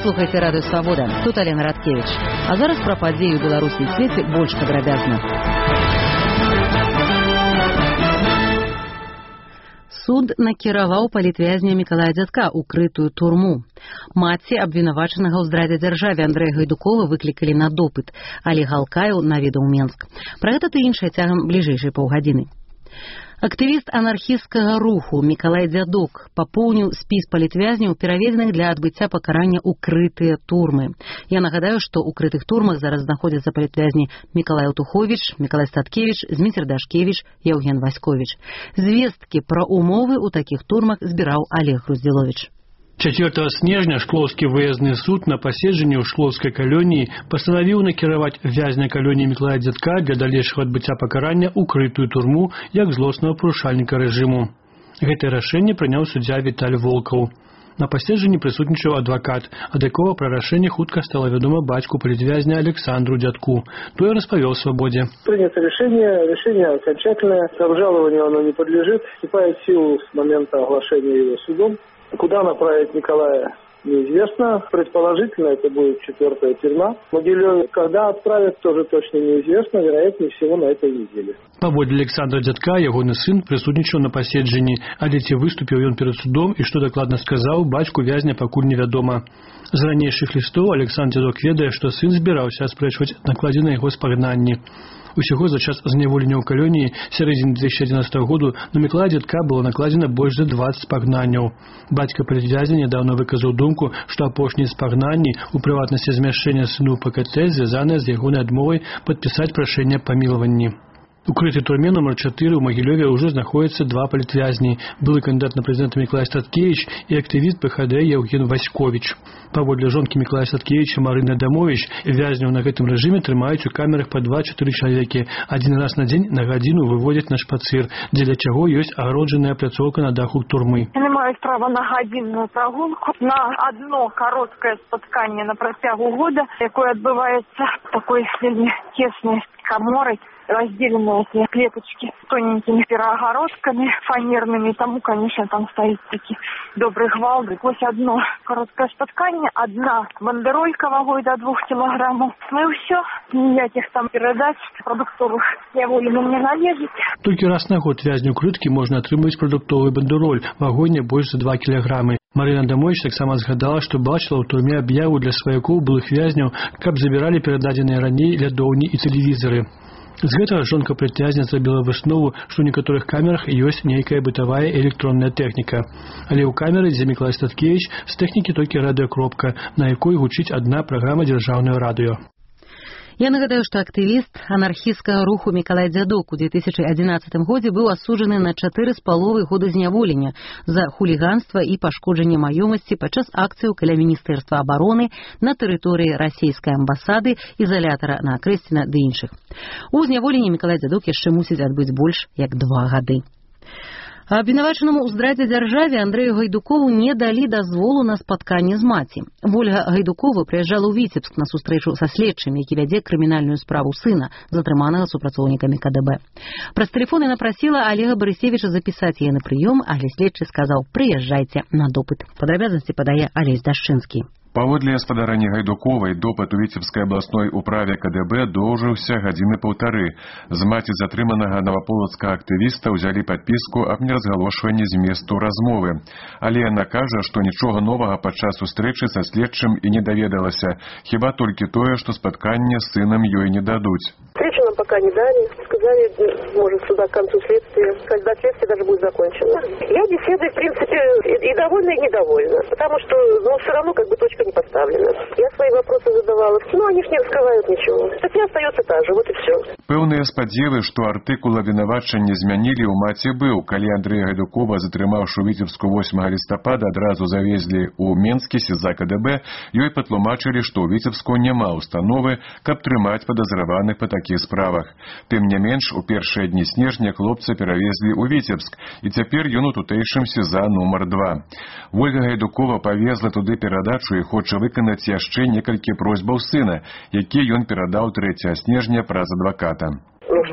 Вы слухаеце радыё Свабода. Тут Алена Радкевич. А зараз пра падзеі ў Беларусі і свеце больш падрабязна. Суд накіраваў палітвязня Мікалая Дзядка ў крытую турму. Маці абвінавачанага ў здрадзе дзяржаве Андрэя Гайдукова выклікалі на допыт, але Галкаеў наведаў Менск. Пра гэта ты іншае цягам бліжэйшай паўгадзіны. Актывіст анархісцкага руху Мікалай Дзядок папоўніў спіс палітвязняў, пераведзеных для адбыцця пакарання ў крытыя турмы. Я нагадаю, што ў крытых турмах зараз знаходзяцца палітвязні Мікалай Аўтуховіч, Мікалай Статкевіч, Зміцер Дашкевіч, Яўген Васьковіч. Звесткі пра умовы ў такіх турмах збіраў Олег Груздзіловіч. 4 снежня Шклоўскі выездны суд на паседжанні ў Шклоўскай калоніі пастанавіў накіраваць вязня калоніі Мікалая Дзядка для далейшага адбыцця пакарання ў крытую турму як злоснага парушальніка рэжыму. Гэтае рашэнне прыняў суддзя Віталь Волкаў. На паседжанні прысутнічаў адвакат, ад якога пра рашэнне хутка стала вядома бацьку палітвязня Александру Дзядку. Той распавёў Свабодзе. Принято решение окончательное, обжалованию оно не подлежит, вступает в силу с момента оглашения его судом. Куда направить Николая, неизвестно. Предположительно, это будет 4-я тюрьма. Могилёв, когда отправят, тоже точно неизвестно. Вероятнее всего, на этой неделе. Паводле Александра Дзядка, ягоны сын прысутнічаў на паседжанні, але ці выступіў ён перад судом і што дакладна сказаў, бацьку вязня пакуль невядома. З ранейшых лістоў Александр Дзядок ведае, што сын збіраўся аспрэчваць накладзеныя яго спагнанні. Усяго за час зняволення ў калоніі сярэдзіны 2011 году на Мікалая Дзядка было накладзена больш за 20 спагнанняў. Бацька палітвязня нядаўна выказаў думку, што апошнія спагнанні, у прыватнасці змяшчэння сыну ПКТ, звязаныя з ягонай адмовай падпісаць прашэнне аб памілаванні. У крытай турме номер 4 ў Магілёве ўжо знаходзяцца 2 палітвязні. Былы кандыдат на прэзідэнта Мікалай Статкевіч і актывіст ПХД Яўген Васьковіч. Паводле жонкі Мікалая Статкевіча Марыны Адамовіч, вязняў на гэтым рэжыме трымаюць у камерах па 2-4 чалавекі. Адзін раз на дзень на гадзіну выводзяць на шпацыр, дзеля чаго ёсць агароджаная пляцоўка на даху турмы. Яны маюць права на гадзінную прагулку, на одно кароткае спатканне на працягу года, якое адбываецца такой вельмі цеснай каморай, разделенные эти клеточки тоненькими переогородками фанерными. Тому, конечно, там стоит такие добрый гвалт. Вот одно короткое споткание, одна бандеролька вагой до 2 килограммов. Ну и все. Никаких там передач продуктовых яволі нам не належит. Толькі раз на год вязню крыткі можна атрымаць прадуктовы бандероль вагой не больш за 2 кілаграмы. Марына Адамовіч таксама згадала, што бачыла ў турме аб'яву для сваякоў былых вязняў, каб забіралі перададзеныя раней лядоўні і тэлевізары. З гэтага жонка палітвязня зрабіла выснову, што ў некаторых камерах ёсць нейкая бытавая электронная тэхніка. Але ў камеры, дзе Мікалай Статкевіч, з тэхнікі толькі радыёкропка, на якой гучыць адна праграма дзяржаўнае радыё. Я нагадаю, што актывіст анархісцкага руху Мікалай Дзядок у 2011 годзе быў асуджаны на 4,5 года зняволення за хуліганства і пашкоджанне маёмасці падчас акцыяў каля Міністэрства абароны на тэрыторыі расійскай амбасады, ізалятара на Акрэсціна ды іншых. У зняволенні Мікалай Дзядок яшчэ мусіць адбыць больш як 2 гады. Абвінавачанаму ў здрадзе дзяржаве Андрэю Гайдукову не далі дазволу на спатканне з маці. Вольга Гайдукова прыязджала ў Віцебск на сустрэчу са следчым, які вядзе крымінальную справу сына, затрыманага супрацоўнікамі КДБ. Праз тэлефон яна прасіла Олега Барысевіча запісаць яе на прыём, але следчы сказаў: «Прыязджайце на допыт». Падрабязнасці падае Алесь Дашчынскі. Паводле гаспадарні Гайдуковай, допыт у Віцебскай абласной управе КДБ доўжыўся гадзіны 1,5. З маці затрыманага наваполацкага актывіста ўзялі падпіску аб неразгалошванні зместу размовы. Але яна кажа, што нічога новага падчас сустрэчы са следчым і не даведалася, хіба толькі тое, што спатканне з сынам ёй не дадуць. Встречу нам пока не дали. Сказали, может, сюда к концу следствия, когда следствие даже будет закончено. Я беседой, в принципе, и довольна, и недовольна. Потому что, все равно точка не поставлена. Я свои вопросы задавала, но они ж не раскрывают ничего. Статья остается та же, вот и все. Пэўныя спадзевы, што артыкул абвінавачання змянілі ў маці быў, калі Андрэя Гайдукова, затрымаўшы ў Віцебску 8 лістапада, адразу завезлі ў Менскі СІЗА КДБ, ёй патлумачылі, што ў Віцебску няма установы, каб трымаць падазраваных па такіх справах. Тым не менш, у першыя дні снежня хлопца перавезлі ў Віцебск, і цяпер ён у тутэйшым СІЗА нумар 2. Вольга Гайдукова павезла туды перадачу і хоча выканаць яшчэ некалькі просьбаў сына, якія ён перадаў 3 снежня праз адваката. Чтобы другая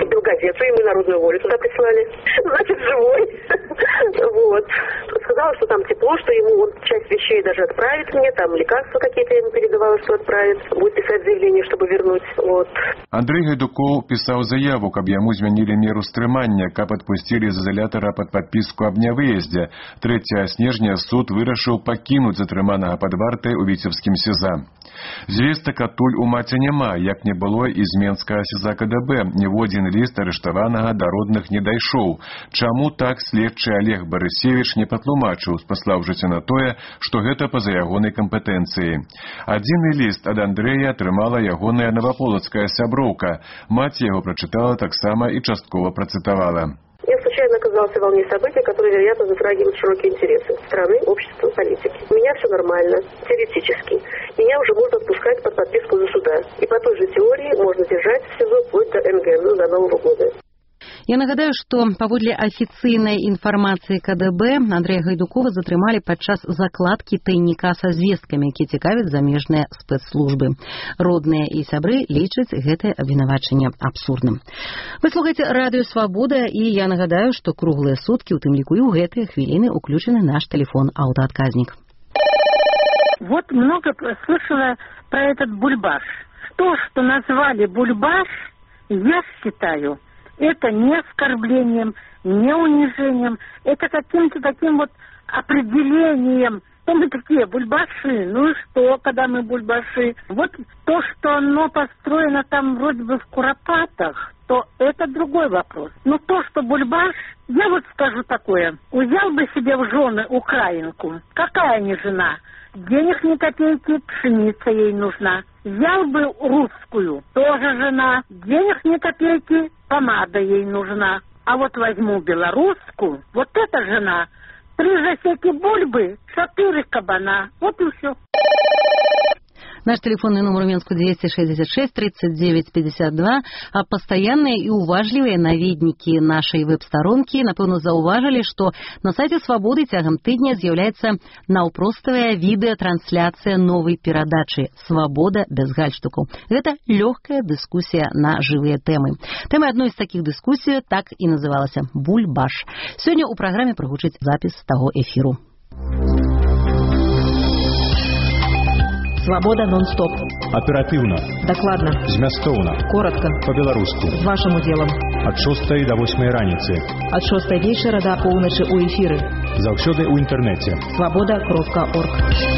газету, и мы «Народную волю» туда прислали. Значит, живой. Вот. Сказала, что там тепло, что ему часть вещей даже отправит мне, там лекарства какие-то ему передавала, что отправит. Будет писать заявление, чтобы вернуть. Вот. Андрей Гайдуков писал заяву, каб ему змянили меру стрымання, каб отпустили из изолятора под подписку об нявыезде. 3 снежня суд вырашыў пакінуць затрыманага пад вартай у віцебскім СІЗА. Звестак адтуль у маці няма, як не было і з менскага СІЗА КДБ. Ніводзін ліст арыштаванага да родных не дайшоў. Чаму так следчы Олег Барысевіч не патлумачыў, спаслаўшыся на тое, што гэта па-за ягонай кампетэнцыі. Адзіны ліст ад Андрэя атрымала ягоная наваполацкая сяброўка. Маці яго прачытала таксама і часткова працытавала. Я случайно оказался в волне событий, которые, вероятно, затрагивают широкие интересы страны, общества, политики. У меня все нормально, теоретически. Меня уже можно отпускать под подписку за суда. И по той же теории можно держать в СИЗО вплоть до НГ, до Нового года. Я нагадаю, што паводле афіцыйнай інфармацыі КДБ Андрэя Гайдукова затрымалі падчас закладкі тайніка са звесткамі, які цікавяць замежныя спецслужбы. Родныя і сябры лічаць гэтае абвінавачанне абсурдным. Вы слухаеце радыё «Свабода», і я нагадаю, што круглыя суткі, у тым ліку і ў гэтыя хвіліны, уключаны наш телефон-аўтаадказнік. Вот много слышала про этот бульбаш. То, что назвали бульбаш, я считаю, это не оскорблением, не унижением, это каким-то таким вот определением. То мы такие бульбаши, ну и что, когда мы бульбаши? Вот то, что оно построено там вроде бы в Куропатах, то это другой вопрос. Но то, что бульбаш, я вот скажу такое, взял бы себе в жены украинку, какая не жена? Денег ни копейки, пшеница ей нужна. Взял бы русскую, тоже жена, денег ни копейки, помада ей нужна. А вот возьму белорусскую, вот эта жена, 3 засеки бульбы, 4 кабана, вот и все. Наш телефонный номер у Минску 266 39 52, а постоянные и уважливые наведники нашей веб-сторонки, напэўна, заўважылі, што на сайте «Свободы» цягам тыдня з'яўляецца наўпроставая відэатрансляцыя новай перадачы «Свобода без гальштукаў». Гэта лёгкая дыскусія на жывыя тэмы. Тэмай адной з такіх дыскусій так і называлася «Бульбаш». Сёння ў праграме прагучыць запіс таго эфіру. Свобода нон-стоп. Оперативно. Докладно. Змястоўна. Коротко. По-беларуску. З вашим удзелам. От 6 до 8 раніцы. От 6 вечера до полночи у эфиры. Заўсёды ў інтэрнэце. Свобода.орг.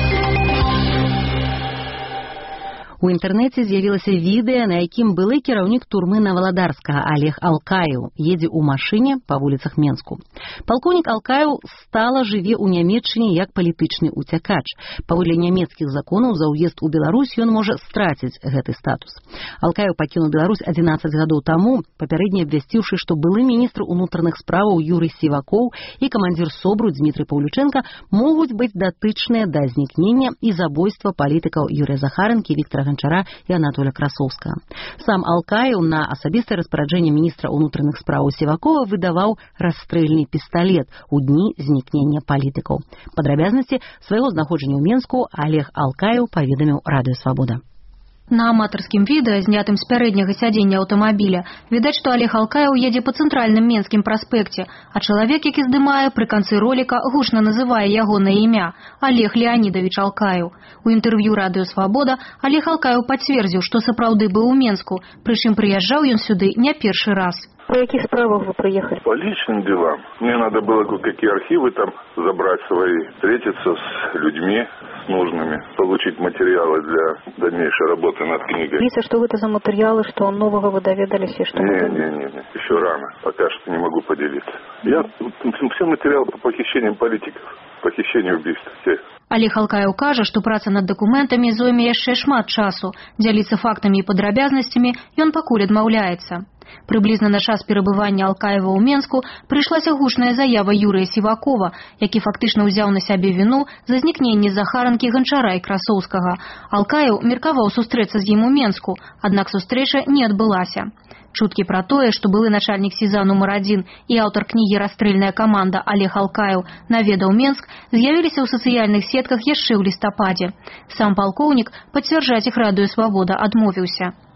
У інтэрнэце з'явілася відэа, на якім былы кіраўнік турмы Наваладарскага Олег Алкаеў едзе ў машыне па вуліцах Менску. Палкоўнік Алкаеў стала жыве ў Нямецчыне як палітычны уцякач. Паводле нямецкіх законаў за ўезд у Беларусь ён можа страціць гэты статус. Алкаеў пакінуў Беларусь 11 гадоў таму, папярэдне абвясціўшы, што былы міністр унутраных справаў Юрый Сівакоў і камандзір СОБРу Дмітрый Паўлючэнка могуць быць датычныя да знікнення і забойства палітыкаў Юрыя Захарэнкі, Віктара Ганчара і Анатоля Красоўскага. Сам Алкаеў на асабістае распараджэнне міністра ўнутраных справаў Сівакова выдаваў расстрэльны пісталет у дні знікнення палітыкаў. Падрабязнасці свайго знаходжання ў Менску Олег Алкаеў паведаміў радыё «Свабода». На аматарскім відэа, знятым з пярэдняга сядзення аўтамабіля, відаць, што Олег Алкаеў едзе па цэнтральным Менскім праспекце, а чалавек, які здымае, пры канцы роліка гучна называе ягонае імя – Олег Леонидович Алкаеў. У інтэрв'ю радыё «Свабода» Олег Алкаеў пацвердзіў, што сапраўды быў у Менску, прычым прыязджаў ён сюды не першы раз. По каких справах вы приехали? По личным делам. Мне надо было кое-какие архивы там забрать свои, встретиться с людьми, с нужными, получить материалы для дальнейшей работы над книгой. Лиса, что это за материалы, что нового вы доведались и что? Не, еще рано. Пока что не могу поделиться. Я все материалы по похищениям политиков, похищению убийств всех. Олег Алкаеў кажа, што праца над дакументамі зойме яшчэ шмат часу. Дзяліцца фактамі і падрабязнасцямі ён пакуль адмаўляецца. Прыблізна на час перабывання Алкаева ў Менску прыйшлася гучная заява Юрыя Сівакова, які фактычна ўзяў на сябе віну за знікненне Захаранкі, Ганчара і Красоўскага. Алкаеў меркаваў сустрэцца з ім у Менску, аднак сустрэча не адбылася. Чуткі пра тое, што былы начальнік СІЗА нумар 1 і аўтар кнігі «Расстрэльная каманда» Олег Алкаеў наведаў Менск, з'явіліся ў сацыяльных сетках яшчэ ў лістападзе. Сам палкоўнік пацвярджаць іх радыё «Свабода» адмовіўся.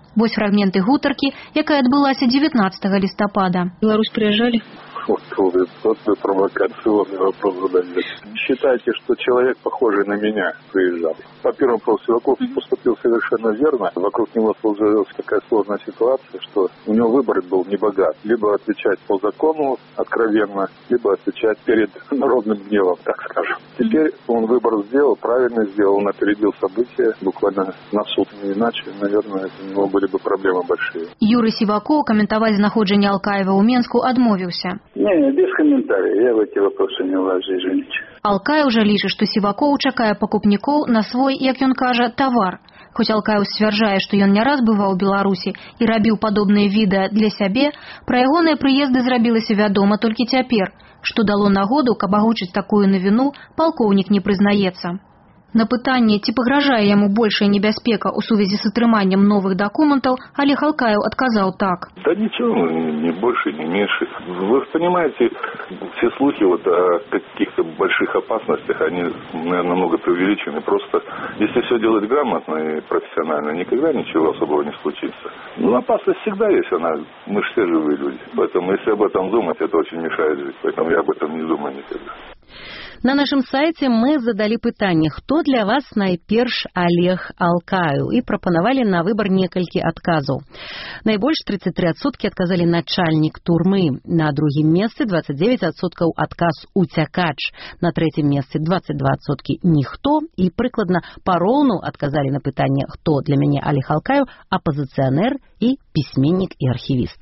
Вось фрагменты гутаркі, якая адбылася 19 листопада. В Беларусь приезжали? Вот вы провокационный вопрос задали. Считайте, что человек, похожий на меня, приезжал. По первому вопросу Сиваков поступил совершенно верно. Вокруг него сложилась такая сложная ситуация, что у него выбор был не богат. Либо отвечать по закону откровенно, либо отвечать перед народным гневом, так скажем. Теперь он выбор сделал, правильно сделал, он опередил события буквально на суд. Иначе, наверное, у него были бы проблемы большие. Юрий Сиваков каментаваць знаходжанне Алкаева ў Менску адмовіўся. Не, без комментариев. Я в эти вопросы не влажу, извините. Алкаев жа лічыць, што Сівакоў чакае пакупнікоў на свой, як ён кажа, тавар. Хоць Алкаев сцвярджае, што ён не раз бываў у Беларусі і рабіў падобныя відэа для сябе, пра ягоныя прыезды зрабілася вядома толькі цяпер, што дало нагоду, каб агучыць такую навіну, палкоўнік не прызнаецца. На пытанне, ці пагражае яму большая небяспека ў сувязі з атрыманнем новых дакументаў, Олег Алкаев отказал так. Да ничего, ни больше, ни меньше. Вы понимаете, все слухи вот о каких-то больших опасностях, они, наверное, много преувеличены. Просто, если все делать грамотно и профессионально, никогда ничего особого не случится. Но опасность всегда есть, мы же все живые люди. Поэтому, если об этом думать, это очень мешает жить. Поэтому я об этом не думаю никогда. На нашым сайце мы задалі пытанне, хто для вас найперш Олег Алкаев, і прапанавалі на выбар некалькі адказаў. Найбольш 33% адказалі начальнік турмы, на другім месцы 29% адказ уцякач, на трэцім месцы 22% ніхто, і прыкладна пароўну адказалі на пытанне, хто для мяне Олег Алкаев, апозіцыянер і пісьменнік і архівіст.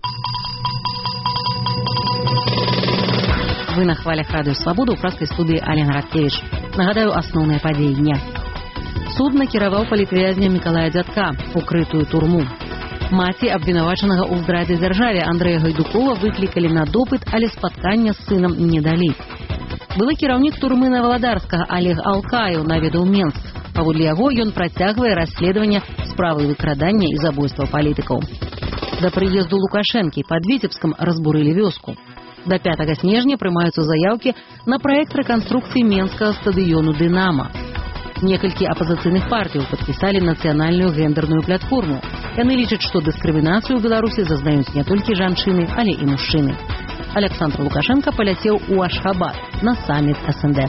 Вы на хвалях радыё «Свабода» ў праскай студыі Алена Радкевіч. Нагадаю, асноўныя падзеі дня. Суд накіраваў палітвязня Мікалая Дзядка у крытую турму. Маці абвінавачанага ў здрадзе дзяржаве Андрэя Гайдукова выклікалі на допыт, але спаткання з сынам не далі. Былы кіраўнік турмы Наваладарскага Олег Алкаев наведаў Менск. Паводле яго ён працягвае расследаванне справы выкрадання і забойства палітыкаў. Да прыезду Лукашэнкі пад Віцебскам разбурылі вёску. До 5 снежня прымаюцца заяўкі на праект рэканструкцыі менскага стадыёну «Дынама». Некалькі апазіцыйных партыяў падпісалі нацыянальную гендерную платформу. Яны лічаць, што дыскрымінацыю ў Беларусі зазнаюць не толькі жанчыны, але і мужчыны. Александр Лукашенко паляцеў у Ашхабад на саміт СНД.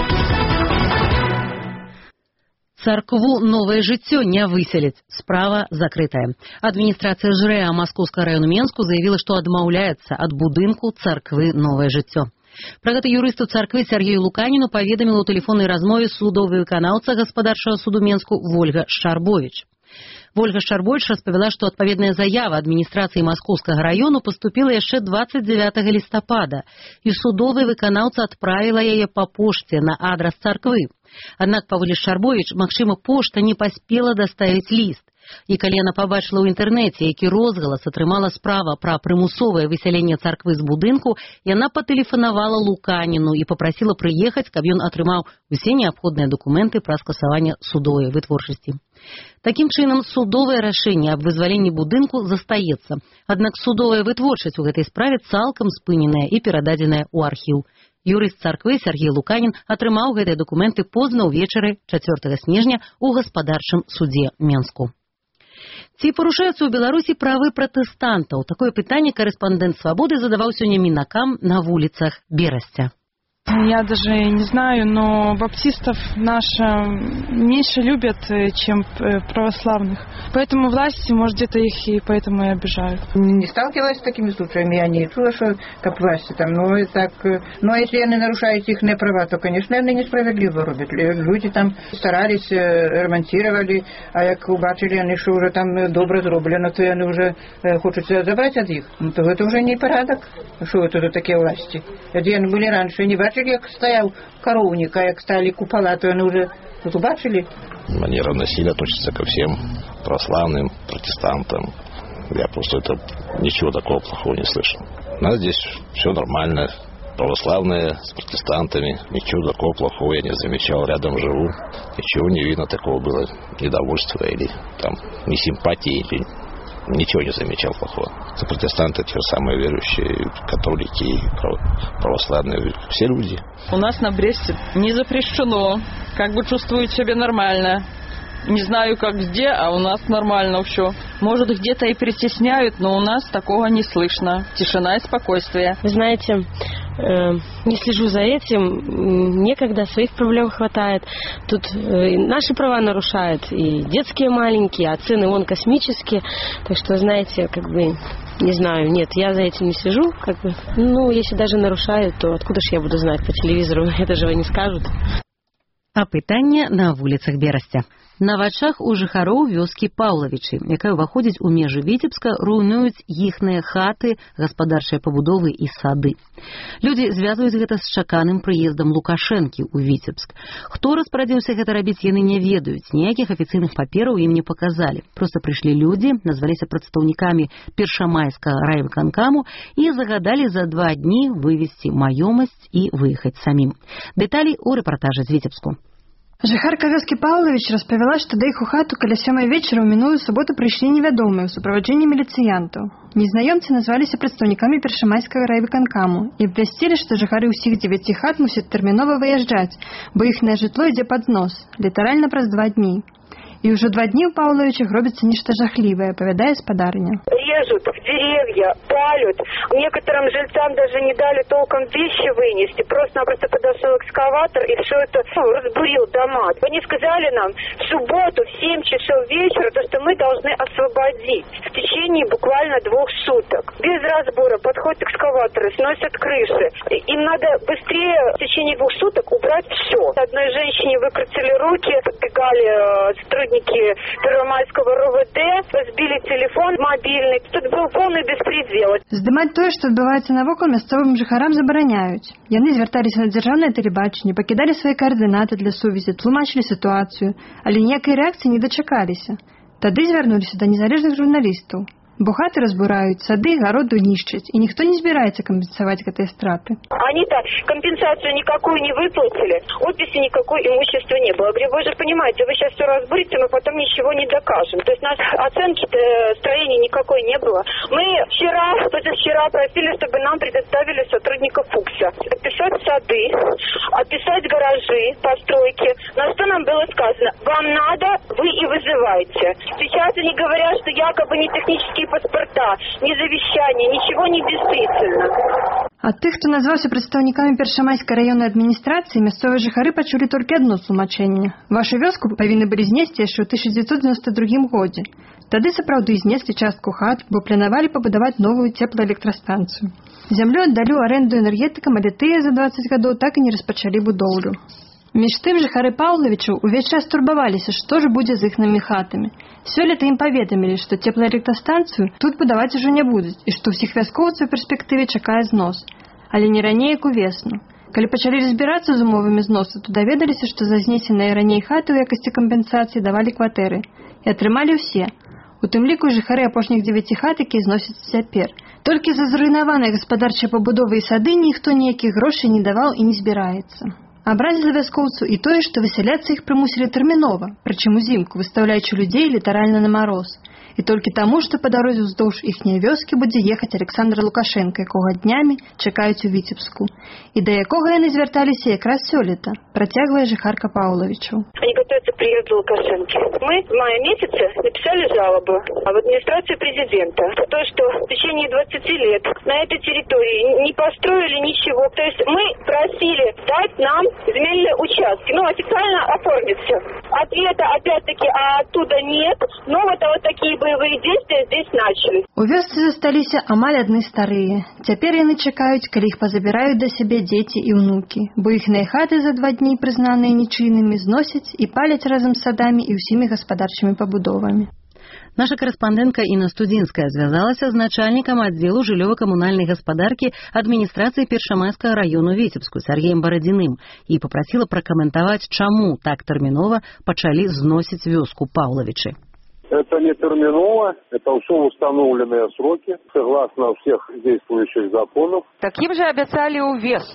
Царкву «Новое жыццё» не выселяць. Справа закрытая. Адміністрацыя ЖРЭА Маскоўскага району Менску заявіла, што адмаўляецца ад будынку царквы «Новое жыццё». Пра гэта юрысту царквы Сергею Луканіну паведаміла ў тэлефоннай размове судовы выканаўца гаспадарчага суду Менску Вольга Шчарбовіч. Вольга Шчарбовіч распавяла, што адпаведная заява адміністрацыі Маскоўскага району паступіла яшчэ 29 лістапада, і судовы выканаўца адправіла яе па пошце на адрас царквы. Аднак, паводле Шчарбовіч, магчыма, пошта не паспела даставіць ліст. І калі яна пабачыла ў інтэрнэце, які розгалас атрымала справа пра прымусовае высяленне царквы з будынку, яна патэлефанавала Луканіну і папрасіла прыехаць, каб ён атрымаў усе неабходныя дакументы пра скасаванне судовай вытворчасці. Такім чынам, судовае рашэнне аб вызваленні будынку застаецца. Аднак судовая вытворчасць у гэтай справе цалкам спыненая і перададзеная ў архіў. Юрыст царквы Сергей Луканін атрымаў гэтыя дакументы позна ўвечары 4 снежня ў гаспадарчым судзе Менску. Ці парушаюцца ў Беларусі правы пратэстантаў? Такое пытанне корэспандэнт «Свабоды» задаваў сёння мінакам на вуліцах Берасця. Я даже не знаю, но баптистов наши меньше любят, чем православных. Поэтому власти, может, где-то их и поэтому и обижают. Не сталкивалась с такими случаями, я не чула, что как власти там, но если они нарушают их права, то, конечно, они несправедливо рубят. Люди там старались, ремонтировали, а як убачили, они что уже там добро зроблено, то они уже хотят забрать от них. То это уже не порядок. Что это такие власти? Где они были раньше, не бачили, як стоял коровник, а як стали купола, то они уже тут убачили. Манера насилия относится ко всем православным, протестантам. Я просто ничего такого плохого не слышал. У нас здесь все нормально. Православные с протестантами. Ничего такого плохого я не замечал. Рядом живу. Ничего не видно такого было. Недовольства или там несимпатии или... Ничего не замечал плохого. Протестанты те же самые верующие, католики, православные, все люди. У нас на Бресте не запрещено. Как бы чувствуют себя нормально. Не знаю, как где, а у нас нормально все. Может, где-то и притесняют, но у нас такого не слышно. Тишина и спокойствие. Вы знаете, не слежу за этим. Некогда, своих проблем хватает. Тут наши права нарушают, и детские маленькие, а цены вон космические. Так что, знаете, не знаю, нет, я за этим не слежу. Если даже нарушают, то откуда ж я буду знать по телевизору? Это же не скажут. Апытанне на вуліцах Берасця. На вачах у жыхароў вёскі Паўлавічы, якая ўваходзіць у межы Віцебска, руйнуюць іхныя хаты, гаспадарчыя пабудовы і сады. Людзі звязваюць гэта з чаканым прыездам Лукашэнкі ў Віцебск. Хто распарадзіўся гэта рабіць, яны не ведаюць. Ніякіх афіцыйных папераў ім не паказалі. Проста прыйшлі людзі, назваліся прадстаўнікамі Першамайскага райвыканкаму і загадалі за 2 дні вывезці маёмасць і выехаць самім. Дэталі ў рэпартажы з Віцебску. Жыхарка вёскі Паўлавіч распавяла, што да іх у хату каля 7 вечара ў мінулую суботу прыйшлі невядомыя ў суправаджэнні міліцыянтаў. Незнаёмцы назваліся прадстаўнікамі Першамайскага райвыканкаму і абвясцілі, што жыхары ўсіх 9 хат мусяць тэрмінова выязджаць, бо іхнае жытло ідзе пад знос, літаральна праз 2 дні. И уже 2 дня в Павловичах робится нечто жахливое, поведая спадарня. Режут в деревья, палят. Некоторым жильцам даже не дали толком вещи вынести. Просто-напросто подошел экскаватор и все это разбурил дома. Они сказали нам в субботу в 7 часов вечера, то, что мы должны освободить в течение буквально 2 суток. Без разбора подходят экскаваторы, сносят крыши. Им надо быстрее в течение 2 суток убрать все. Одной женщине выкрутили руки, подбегали сотрудники Первомайского РОВД, разбили телефон мобильный. Тут был полный беспредел. Здымаць тое, што адбываецца навокал, мясцовым жыхарам забараняюць. Яны звярталіся на дзяржаўнае тэлебачанне, пакідалі свае каардынаты для сувязі, тлумачылі сітуацыю, але ніякай рэакцыі не дачакаліся. Тады звярнуліся да незалежных журналістаў. Бо хаты разбураюць, сады, городу нішчаць, и никто не собирается компенсовать гэтые страты. Они-то компенсацию никакую не выплатили, описи никакой имущества не было. Говорю, вы же понимаете, вы сейчас все разбурите, мы потом ничего не докажем. То есть у нас оценки-то строения никакой не было. Мы позавчера просили, чтобы нам предоставили сотрудников ФУКСа. Описать сады, описать гаражи, постройки. На что нам было сказано, вам надо, вы и вызывайте. Сейчас они говорят, что якобы не технические паспорта, ни завещания, ничего не действительно. Ад тых, хто назваўся прадстаўнікамі Першамайскай раённай адміністрацыі, мясцовыя жыхары пачулі толькі адно тлумачэнне. Вашу вёску павінны былі знесці яшчэ ў 1992 годзе. Тады сапраўды знеслі частку хат, бо планавалі пабудаваць новую цеплаэлектрастанцыю. Зямлю аддалі ў арэнду энергетыкам, але тыя за 20 гадоў так і не распачалі будоўлю. Між тым жыхары Паўлавічаў увесь час турбаваліся, што ж будзе з іхнымі хатамі. Сёлета ім паведамілі, што цеплаэлектрастанцыю тут будаваць ужо не будуць і што ўсіх вяскоўцаў у перспектыве чакае знос. Але не раней, як увесну. Калі пачалі разбірацца з умовамі зносу, то даведаліся, што за знесеныя раней хаты ў якасці кампенсацыі давалі кватэры. І атрымалі ўсе. У тым ліку жыхары апошніх 9 хат, якія зносяцца цяпер. Толькі за зруйнаваныя гаспадарчыя пабудовы і сады ніхто ніякіх грошай не даваў і не збіраецца. Абразіла вяскоўцу і тое, што высяляцца іх прымусілі тэрмінова, прычым узімку, выстаўляючы людзей літаральна на мароз. І толькі таму, што па дарозе ўздоўж іхняй вёскі будзе ехаць Александр Лукашенко, якога днямі чакаюць у Віцебску. І да якога яны звярталіся якраз сёлета, працягвае жыхарка Паўлавічаў. Они готовятся к приезду Лукашенко. Мы в мае месяце написали жалобу в администрацию президента. То, что в течение 20 лет на этой территории не построили ничего. То есть мы просили дать нам земельные участки. Официально оформить все. Ответа опять-таки оттуда нет. Но вот такие боевые действия здесь начались. У вёсцы засталіся амаль адны старыя. Цяпер яны чакаюць, калі іх пазабіраюць да сябе дзеці і ўнукі, бо іхныя хаты за 2 дні, прызнаныя нічыйнымі, зносяць і паляць разам з садамі і ўсімі гаспадарчымі пабудовамі. Наша карэспандэнтка Інна Студзінская звязалася з начальнікам аддзелу жыллёва-камунальнай гаспадаркі адміністрацыі Першамайскага раёну Віцебску Сергеем Барадзіным і папрасіла пракаментаваць, чаму так тэрмінова пачалі зносіць вёску Паўлавічы. Это не терминово, это все установленные сроки, согласно всех действующих законов. Так им же обещали увесну.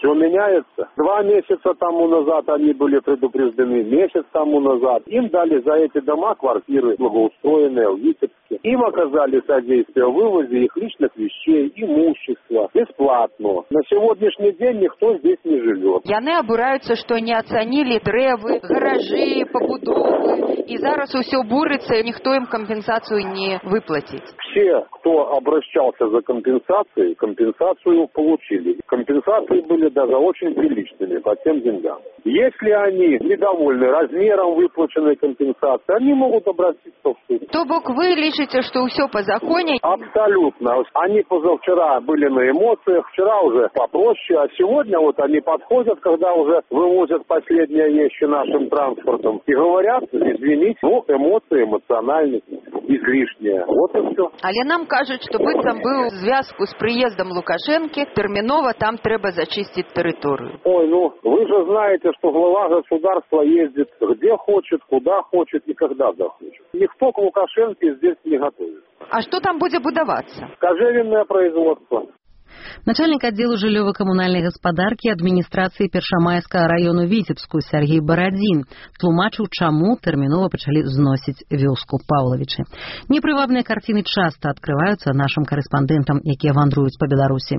Все меняется. 2 месяца тому назад они были предупреждены, месяц тому назад. Им дали за эти дома квартиры благоустроенные в Витебске. Им оказали содействие в вывозе их личных вещей, имущества бесплатно. На сегодняшний день никто здесь не живет. Яны обураются, что не оценили древы, гаражи, побудовы. И зараз все бурится, и никто им компенсацию не выплатит. Все, кто обращался за компенсацией, компенсацию получили. Компенсации были даже очень приличными по тем деньгам. Если они недовольны размером выплаченной компенсации, они могут обратиться в суд. То бок вы лишите, что все по законе? Абсолютно. Они позавчера были на эмоциях, вчера уже попроще, а сегодня вот они подходят, когда уже вывозят последние вещи нашим транспортом и говорят, извините, эмоции эмоциональные, излишние. Вот и все. Але нам кажут, что быццам был в звязку с приездом Лукашенко, терминово там треба зачистить территорию. Ой, вы же знаете, что глава государства ездит где хочет, куда хочет и когда захочет. Никто к Лукашенко здесь не готовит. А что там будет будоваться? Кожевенное производство. Начальник отдела жыллёва-камунальнай гаспадаркі адміністрацыі Першамайскага району Віцебску Сергей Барадзін тлумачыў, чаму тэрмінова пачалі зносіць вёску Паўлавічы. Непрывабныя карціны часта адкрываюцца нашым карэспандэнтам, якія вандруюць па Беларусі.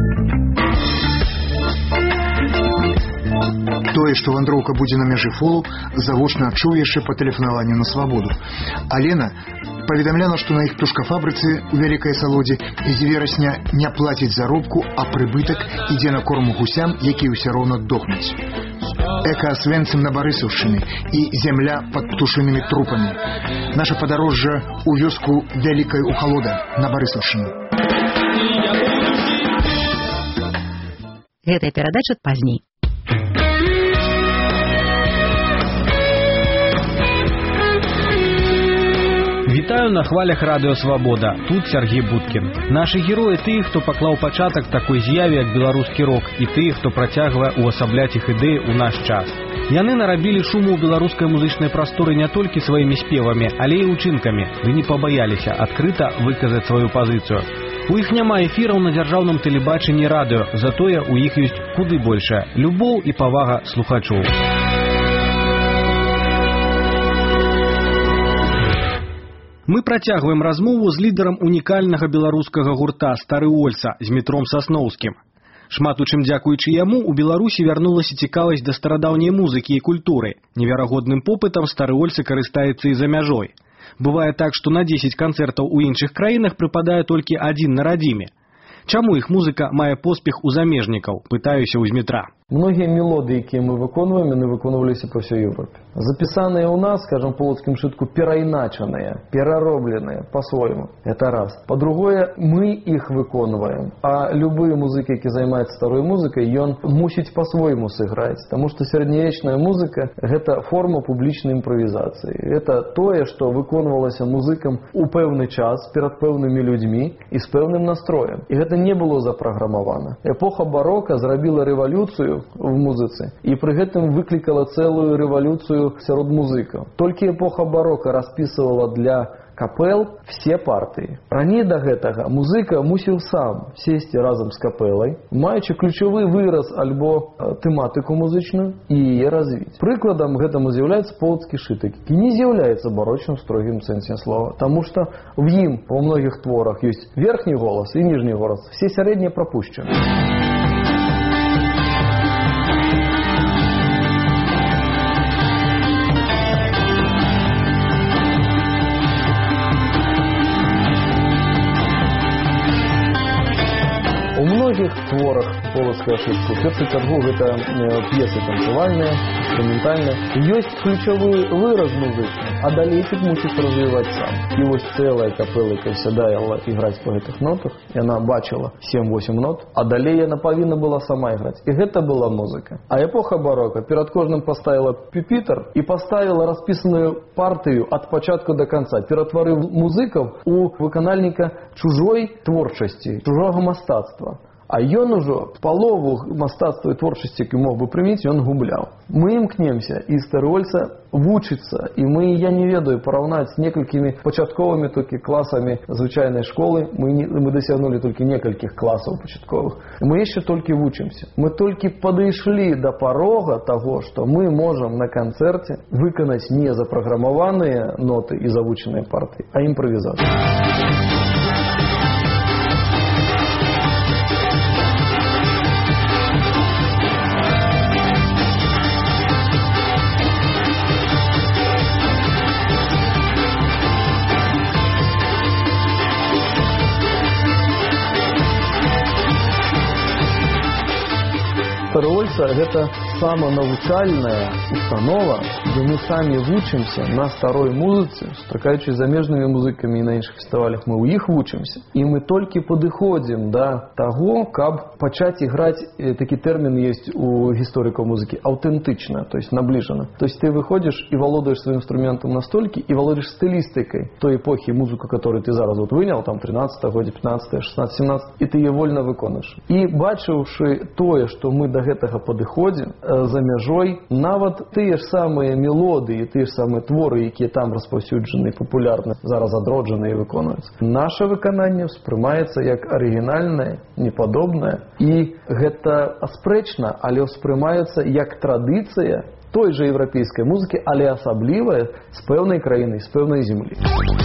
Тое, што вандроўка будзе на мяжы фолу, завочна адчуў яшчэ па тэлефанаванню на свабоду. Алена паведамляла, што на іх птушкафабрыцы ў Вялікай Салодзе з верасня не плаціць заробку, а прыбытак ідзе на корм гусям, якія ўсё роўна дохнуць. Эка-асвенцым на Барысаўшчыны і зямля пад птушынымі трупамі. Наша падарожжа ў вёску Вялікай Ухалода на Барысаўшчыну. Гэтая перадача пазней. Вітаю на хвалях Радыё Свабода. Тут Сергей Будкін. Нашы героі тыя, хто паклаў пачатак такой з'яве, як беларускі рок, і тыя, хто працягвае увасабляць іх ідэі ў наш час. Яны нарабілі шуму ў беларускай музычнай прасторы не толькі сваімі спевамі, але і ўчынкамі. Ды не пабаяліся адкрыта выказаць сваю пазіцыю. У іх няма эфіраў на дзяржаўным тэлебачанні радыё, затое у іх ёсць куды большая любоў і павага слухачоў. Мы працягваем размову з лідарам унікальнага беларускага гурта «Стары Ольца» з Метром Сасноўскім. Шмат у чым дзякуючы яму у Беларусі вярнулася цікавасць да старадаўняй музыкі і культуры. Неверагодным попытам «Стары Ольца» карыстаецца і за мяжой. Бывае так, што на 10 канцэртаў у іншых краінах прыпадае толькі адзін на радзіме. Чаму іх музыка мае поспех у замежнікаў, пытаюся ў Метра. Многие мелодии, которые мы выконываем, они выконывались по всей Европе. Записанные у нас, скажем, по луцким шутку, переиначенные, переробленные по-своему. Это раз. По-другое, мы их выконываем. А любые музыки, которые занимаются старой музыкой, он мусить по-своему сыграть. Потому что средневечная музыка – это форма публичной импровизации. Это то, что выконывалось музыкам у певный час, перед певными людьми и с певным настроем. И это не было запрограммовано. Эпоха барока зрабила революцию в музыцы и при этом выкликала целую революцию сярод музыкаў. Толькі эпоха барока распісывала для капел все партии. Раней до гэтага музыка мусіў сам сесці разом с капелай, маючы ключовы выраз альбо тэматыку музычную і яе развіць. Прыкладам гэтаму з'яўляецца полацкі шытак, які не з'яўляецца барочным строгім сэнсе слова, таму што в ім во многіх творах ёсць верхні голас і ніжні голас, все сярэднія прапушчаны. У многих творах полацкая шытка, в першую чаргу гэта п'есы танцевальные, инструментальные, есть ключевой выраз музычный, а далее тут мусіць развивать сам. И вот целая капела, якая сядала играть по этих нотах, и она бачила 7-8 нот, а далее она повинна была сама играть. И это была музыка. А эпоха барока перед кожным поставила пюпитр и поставила расписанную партию от початку до конца, ператварыў музыкаў у выканальніка чужой творчасці, чужого мастацтва. А ён ужо палову мастацтва і творчасці, які мог бы прыміць, ён губляў. Мы імкнемся і старольца вучыцца, і я не ведаю, параўнаць з некалькімі пачатковымі толькі класамі звычайнай школы, мы дасягнули толькі некалькіх класаў пачатковых. Мы яшчэ толькі вучымся. Мы толькі падышлі да парога таго, што мы можам на канцэрце выканаць не запраграмаваныя ноты і завучаныя партыі, а імправізацыю. Старольца – гэта саманавучальная установа, дзе мы самі вучымся на старой музыцы, сустракаючись з замежнымі музыкамі і на іншых фестывалях, мы ў іх вучымся. І мы толькі падыходзім да таго, каб пачаць іграць, такі тэрмін ёсць у гісторыкаў музыкі, аўтэнтычна, то есть набліжана. То есть ты выходзіш і валодаеш сваім інструментам настолькі, і валодаеш стылістыкай той эпохі музыку, которую ты зараз вынял, там 13 годзе, 15, 16, 17, і ты яе вольна выконаеш. І бачыўшы тое, што мы да гэтага падыходзім за мяжой, нават тыя ж самыя мелодыі, тыя ж самыя творы, якія там распаўсюджаны, папулярны, зараз адроджаны і выконваюцца. Наша выкананне ўспрымаецца як арыгінальнае, непадобнае, і гэта аспрэчна, але ўспрымаецца як традыцыя той жа еўрапейскай музыкі, але асаблівая з пэўнай краіны, з пэўнай зямлі.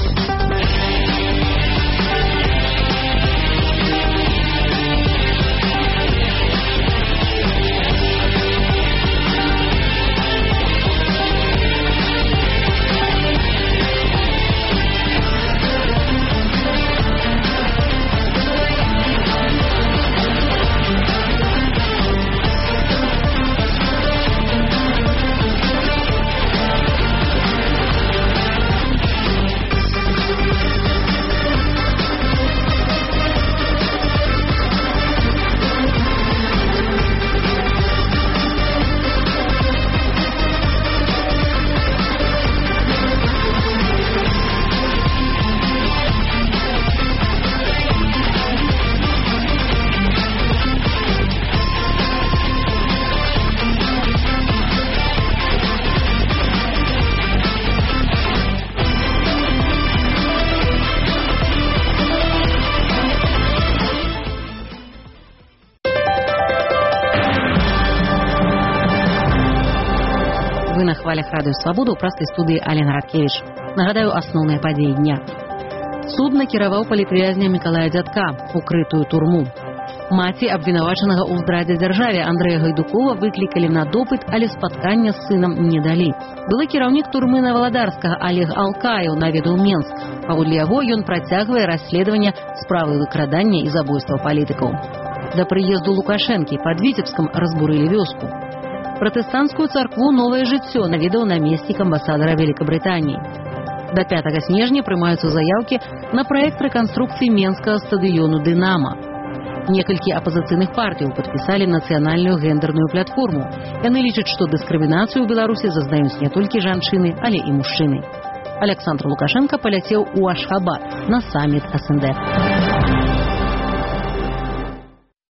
Вы на хвалях радыё Свабода, ў прастай студыі Алена Радкевіч. Нагадаю асноўныя падзеі дня. Суд накіраваў палітвязня Мікалая Дзядка у крытую турму. Маці абвінавачанага ў здрадзе дзяржаве Андрэя Гайдукова выклікалі на допыт, але спаткання з сынам не далі. Былы кіраўнік турмы Наваладарскага Олег Алкаеў наведаў Менск. Паводле яго ён працягвае расследаванне справы выкрадання і забойства палітыкаў. Да прыезду Лукашэнкі пад Віцебскам разбурылі вёску. Пратэстанцкую царкву «Новае жыццё» наведаў намеснік амбасадара Великабрытаніі. До 5 снежня прымаюцца заяўкі на праект рэканструкцыі менскага стадыёну «Дынама». Некалькі апазіцыйных партыяў падпісалі нацыянальную гендерную платформу. Яны лічаць, што дыскрымінацыю ў Беларусі зазнаюць не толькі жанчыны, але і мужчыны. Александр Лукашенко паляцеў у Ашхабад на саміт СНД.